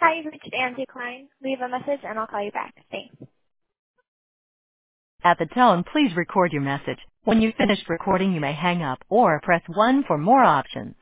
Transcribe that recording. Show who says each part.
Speaker 1: Hi, you've reached Angie Klein. Leave a message and I'll call you back. Thanks.
Speaker 2: At the tone, please record your message. When you've finished recording, you may hang up or press 1 for more options.